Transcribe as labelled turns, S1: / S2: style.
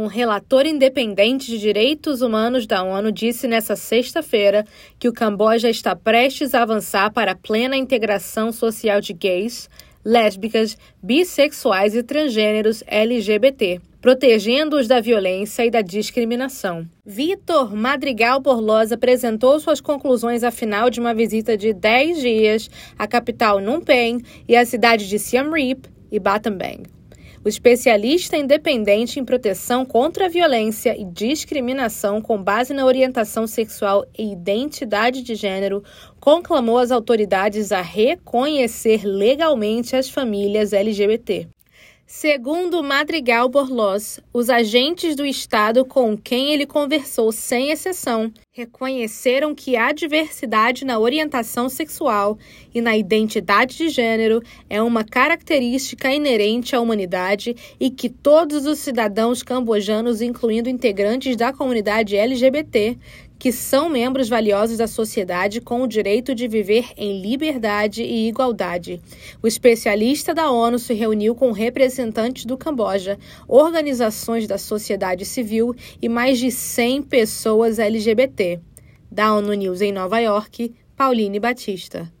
S1: Um relator independente de direitos humanos da ONU disse nesta sexta-feira que o Camboja está prestes a avançar para a plena integração social de gays, lésbicas, bissexuais e transgêneros LGBT, protegendo-os da violência e da discriminação. Vitor Madrigal Borloz apresentou suas conclusões ao final de uma visita de 10 dias à capital Phnom Penh e à cidade de Siem Reap e Battambang. O especialista independente em proteção contra a violência e discriminação com base na orientação sexual e identidade de gênero conclamou as autoridades a reconhecer legalmente as famílias LGBT. Segundo Madrigal Borloz, os agentes do Estado com quem ele conversou sem exceção reconheceram que a diversidade na orientação sexual e na identidade de gênero é uma característica inerente à humanidade e que todos os cidadãos cambojanos, incluindo integrantes da comunidade LGBT, que são membros valiosos da sociedade com o direito de viver em liberdade e igualdade. O especialista da ONU se reuniu com representantes do Camboja, organizações da sociedade civil e mais de 100 pessoas LGBT. Da ONU News em Nova York, Pauline Batista.